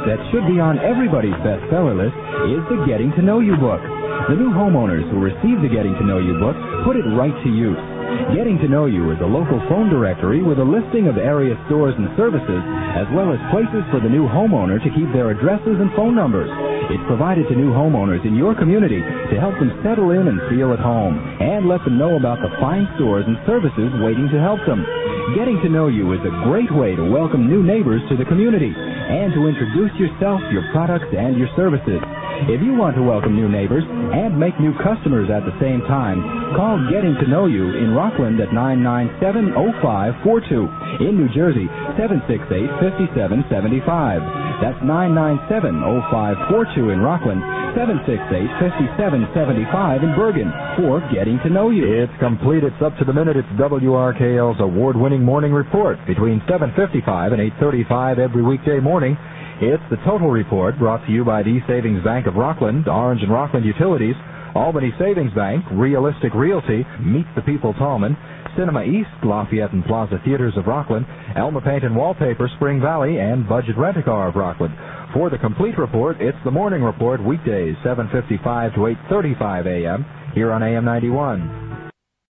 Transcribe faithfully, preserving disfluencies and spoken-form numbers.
that should be on everybody's bestseller list is the Getting to Know You book. The new homeowners who receive the Getting to Know You book put it right to use. Getting to Know You is a local phone directory with a listing of area stores and services, as well as places for the new homeowner to keep their addresses and phone numbers. It's provided to new homeowners in your community to help them settle in and feel at home, and let them know about the fine stores and services waiting to help them. Getting to Know You is a great way to welcome new neighbors to the community and to introduce yourself, your products, and your services. If you want to welcome new neighbors and make new customers at the same time, call Getting to Know You in Rockland at nine nine seven, oh five four two. In New Jersey, seven six eight, five seven seven five. That's nine nine seven, oh five four two in Rockland, seven six eight, five seven seven five in Bergen for Getting to Know You. It's complete. It's up to the minute. It's W R K L's award-winning morning report between seven fifty-five and eight thirty-five every weekday morning. It's the Total Report, brought to you by the Savings Bank of Rockland, Orange and Rockland Utilities, Albany Savings Bank, Realistic Realty, Meet the People Tallman, Cinema East, Lafayette and Plaza Theaters of Rockland, Elma Paint and Wallpaper, Spring Valley, and Budget Rent-A-Car of Rockland. For the complete report, it's the Morning Report, weekdays, seven fifty-five to eight thirty-five a m, here on A M ninety-one.